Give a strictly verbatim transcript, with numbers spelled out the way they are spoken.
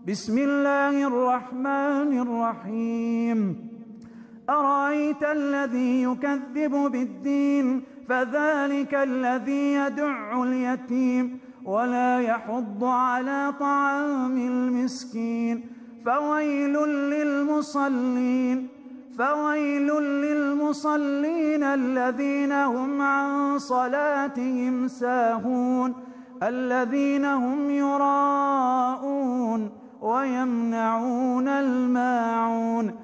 بسم الله الرحمن الرحيم أرأيت الذي يكذب بالدين فذلك الذي يدع اليتيم ولا يحض على طعام المسكين فويل للمصلين فويل للمصلين الذين هم عن صلاتهم ساهون الذين هم يراءون ويمنعون الماعون